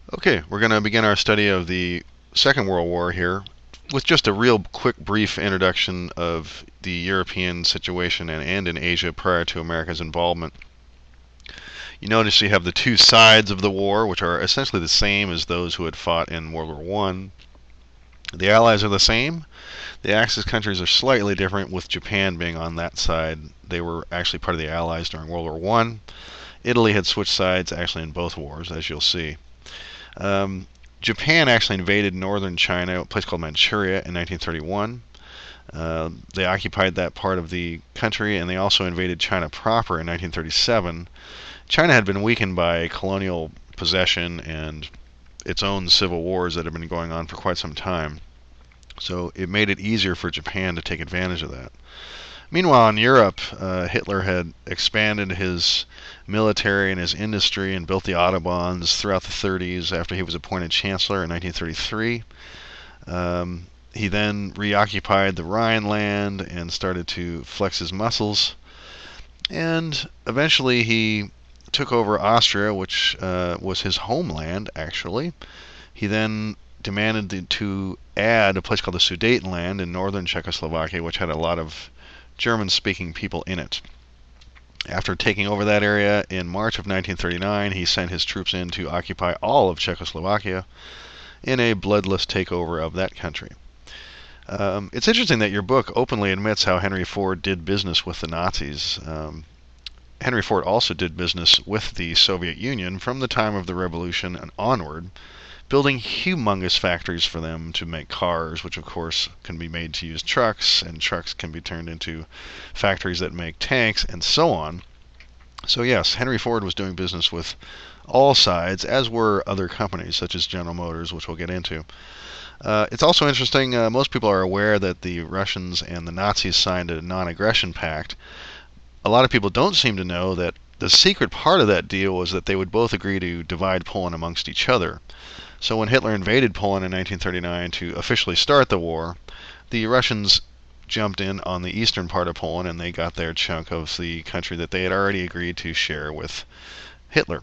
Okay, we're going to begin our study of the Second World War here with just a real quick, brief introduction of the European situation and in Asia prior to America's involvement. You notice you have the two sides of the war, which are essentially the same as those who had fought in World War One. The Allies are the same. The Axis countries are slightly different, with Japan being on that side. They were actually part of the Allies during World War One. Italy had switched sides actually in both wars, as you'll see. Japan actually invaded northern China, a place called Manchuria, in 1931. They occupied that part of the country, and they also invaded China proper in 1937. China had been weakened by colonial possession and its own civil wars that had been going on for quite some time. So it made it easier for Japan to take advantage of that. Meanwhile, in Europe, Hitler had expanded his military and his industry and built the autobahns throughout the 30s after he was appointed chancellor in 1933. He then reoccupied the Rhineland and started to flex his muscles. And eventually he took over Austria, which was his homeland, actually. He then demanded to add a place called the Sudetenland in northern Czechoslovakia, which had a lot of German-speaking people in it. After taking over that area in March of 1939, he sent his troops in to occupy all of Czechoslovakia in a bloodless takeover of that country. It's interesting that your book openly admits how Henry Ford did business with the Nazis. Henry Ford also did business with the Soviet Union from the time of the Revolution and onward, building humongous factories for them to make cars, which of course can be made to use trucks, and trucks can be turned into factories that make tanks, and so on. So yes, Henry Ford was doing business with all sides, as were other companies such as General Motors, which we'll get into. It's also interesting, most people are aware that the Russians and the Nazis signed a non-aggression pact. A lot of people don't seem to know that the secret part of that deal was that they would both agree to divide Poland amongst each other. So when Hitler invaded Poland in 1939 to officially start the war, the Russians jumped in on the eastern part of Poland and they got their chunk of the country that they had already agreed to share with Hitler.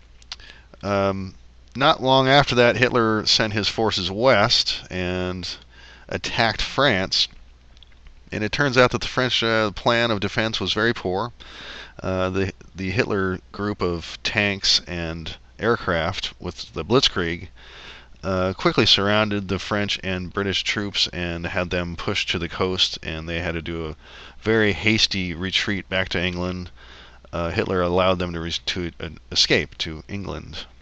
Not long after that, Hitler sent his forces west and attacked France. And it turns out that the French plan of defense was very poor. The Hitler group of tanks and aircraft with the Blitzkrieg quickly surrounded the French and British troops and had them pushed to the coast, and they had to do a very hasty retreat back to England. Hitler allowed them to escape to England.